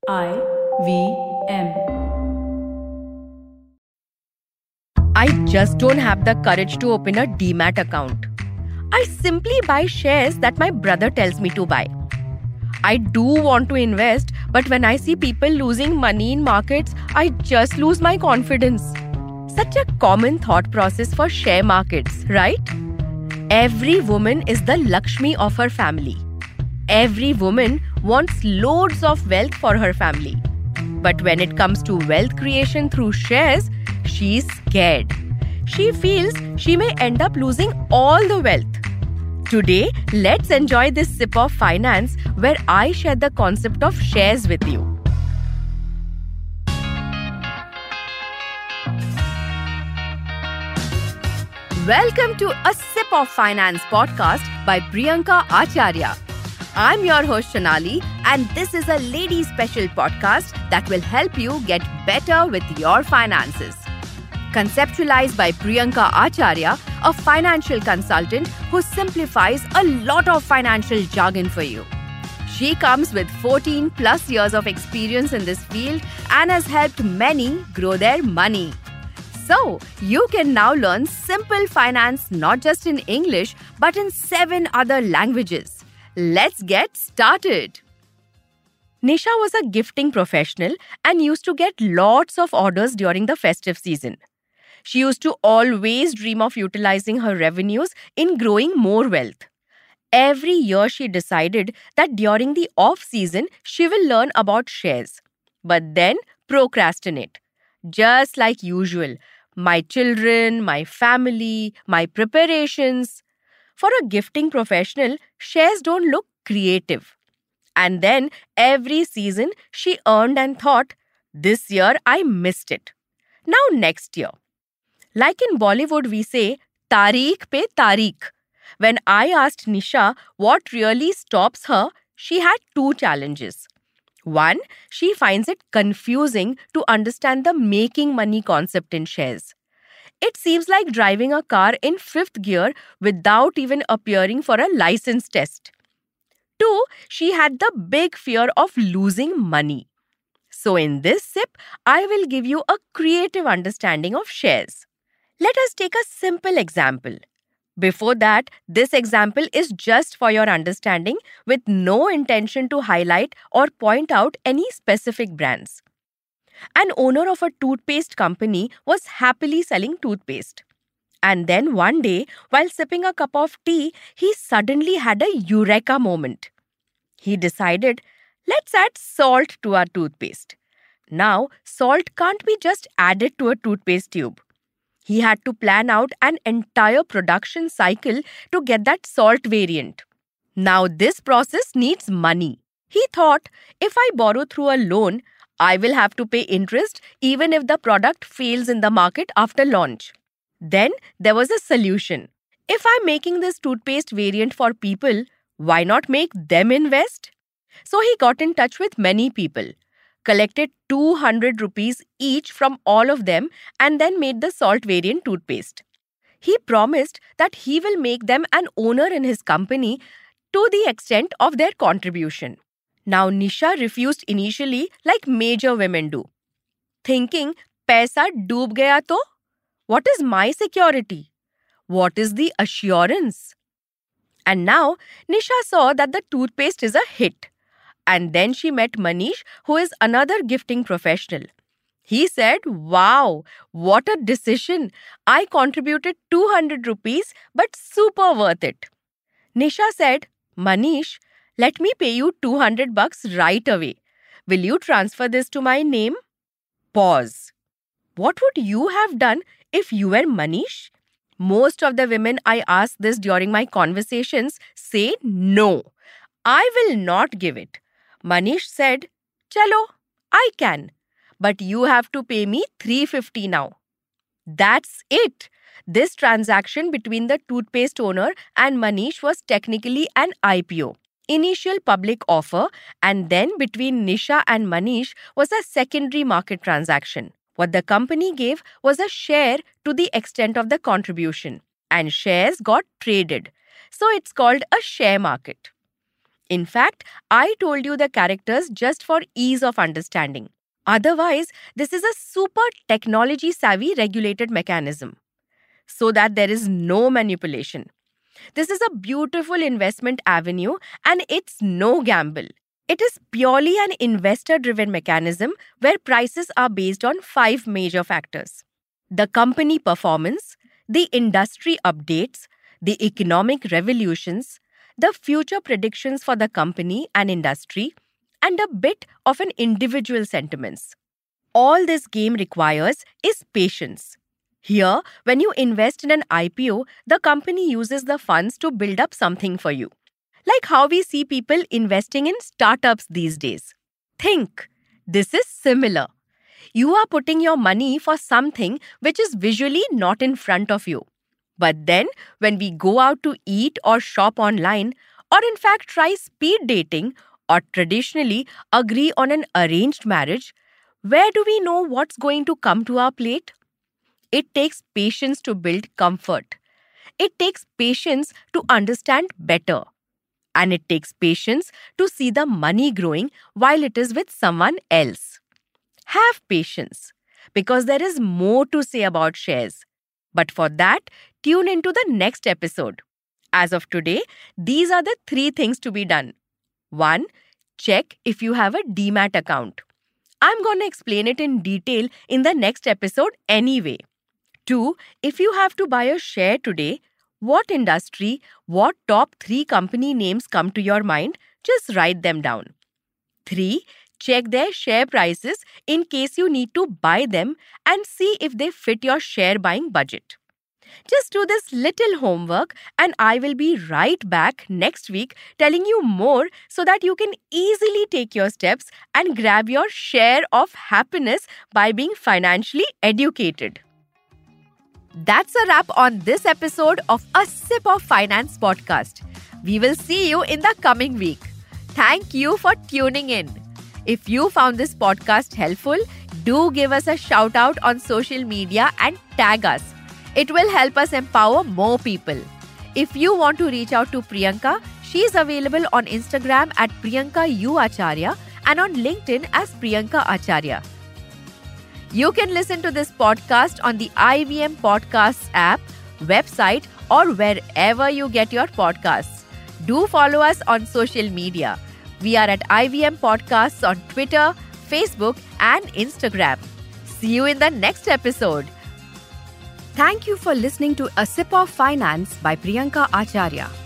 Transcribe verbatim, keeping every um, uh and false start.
I V M. I just don't have the courage to open a demat account. I simply buy shares that my brother tells me to buy. I do want to invest, but when I see people losing money in markets, I just lose my confidence. Such a common thought process for share markets, right? Every woman is the Lakshmi of her family. Every woman wants loads of wealth for her family. But when it comes to wealth creation through shares, she's scared. She feels she may end up losing all the wealth. Today, let's enjoy this sip of finance where I share the concept of shares with you. Welcome to a Sip of Finance podcast by Priyanka Acharya. I'm your host Shanali, and this is a lady special podcast that will help you get better with your finances. Conceptualized by Priyanka Acharya, a financial consultant who simplifies a lot of financial jargon for you. She comes with fourteen plus years of experience in this field and has helped many grow their money. So, you can now learn simple finance not just in English but in seven other languages. Let's get started. Nisha was a gifting professional and used to get lots of orders during the festive season. She used to always dream of utilizing her revenues in growing more wealth. Every year she decided that during the off-season she will learn about shares. But then procrastinate. Just like usual. My children, my family, my preparations. For a gifting professional, shares don't look creative. And then every season she earned and thought, this year I missed it. Now next year. Like in Bollywood we say, Tariq pe Tariq. When I asked Nisha what really stops her, she had two challenges. One, she finds it confusing to understand the making money concept in shares. It seems like driving a car in fifth gear without even appearing for a license test. Two, she had the big fear of losing money. So in this sip, I will give you a creative understanding of shares. Let us take a simple example. Before that, this example is just for your understanding with no intention to highlight or point out any specific brands. An owner of a toothpaste company was happily selling toothpaste. And then one day, while sipping a cup of tea, he suddenly had a eureka moment. He decided, let's add salt to our toothpaste. Now, salt can't be just added to a toothpaste tube. He had to plan out an entire production cycle to get that salt variant. Now, this process needs money. He thought, if I borrow through a loan, I will have to pay interest even if the product fails in the market after launch. Then there was a solution. If I'm making this toothpaste variant for people, why not make them invest? So he got in touch with many people, collected two hundred rupees each from all of them and then made the salt variant toothpaste. He promised that he will make them an owner in his company to the extent of their contribution. Now Nisha refused initially like major women do. Thinking, paisa doob gaya to? What is my security? What is the assurance? And now Nisha saw that the toothpaste is a hit. And then she met Manish, who is another gifting professional. He said, wow, what a decision. I contributed two hundred rupees, but super worth it. Nisha said, Manish, let me pay you two hundred bucks right away. Will you transfer this to my name? Pause. What would you have done if you were Manish? Most of the women I ask this during my conversations say no. I will not give it. Manish said, Chalo, I can. But you have to pay me three hundred fifty now. That's it. This transaction between the toothpaste owner and Manish was technically an I P O. Initial public offer, and then between Nisha and Manish was a secondary market transaction. What the company gave was a share to the extent of the contribution, and shares got traded. So it's called a share market. In fact, I told you the characters just for ease of understanding. Otherwise, this is a super technology-savvy regulated mechanism, so that there is no manipulation. This is a beautiful investment avenue and it's no gamble. It is purely an investor-driven mechanism where prices are based on five major factors: the company performance, the industry updates, the economic revolutions, the future predictions for the company and industry, and a bit of an individual sentiments. All this game requires is patience. Here, when you invest in an I P O, the company uses the funds to build up something for you. Like how we see people investing in startups these days. Think, this is similar. You are putting your money for something which is visually not in front of you. But then, when we go out to eat or shop online, or in fact try speed dating, or traditionally agree on an arranged marriage, where do we know what's going to come to our plate? It takes patience to build comfort. It takes patience to understand better. And it takes patience to see the money growing while it is with someone else. Have patience, because there is more to say about shares. But for that, tune into the next episode. As of today, these are the three things to be done. One, check if you have a Demat account. I'm going to explain it in detail in the next episode anyway. Two, if you have to buy a share today, what industry, what top three company names come to your mind? Just write them down. Three, check their share prices in case you need to buy them and see if they fit your share buying budget. Just do this little homework and I will be right back next week telling you more so that you can easily take your steps and grab your share of happiness by being financially educated. That's a wrap on this episode of A Sip of Finance podcast. We will see you in the coming week. Thank you for tuning in. If you found this podcast helpful, do give us a shout out on social media and tag us. It will help us empower more people. If you want to reach out to Priyanka, she is available on Instagram at Priyanka U Acharya and on LinkedIn as Priyanka Acharya. You can listen to this podcast on the I V M Podcasts app, website, or wherever you get your podcasts. Do follow us on social media. We are at I V M Podcasts on Twitter, Facebook, and Instagram. See you in the next episode. Thank you for listening to A Sip of Finance by Priyanka Acharya.